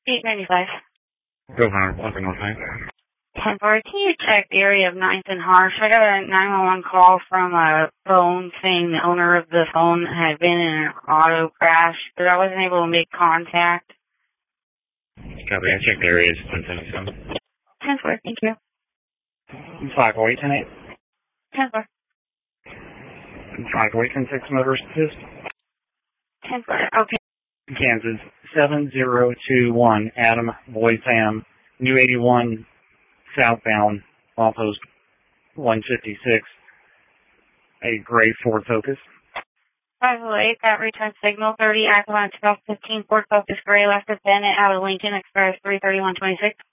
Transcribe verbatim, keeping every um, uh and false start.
eight ninety-five. Go ahead, one thing, okay. ten four, can you check the area of ninth and Harsh? I got a nine one one call from a phone saying the owner of the phone had been in an auto crash, but I wasn't able to make contact. Copy, I checked the areas, ten seventy-seven. ten four, thank you. five four eight, ten eight. ten four. five four eight, ten six, motorist assist. ten four, okay. Kansas, seven zero two one, Adam, Boy Sam, New eighty-one, southbound, off post one fifty-six, a gray Ford Focus. five oh eight, got return signal, thirty, active on twelve fifteen, Ford Focus gray, left of Bennett, out of Lincoln, Express three thirty-one twenty-six.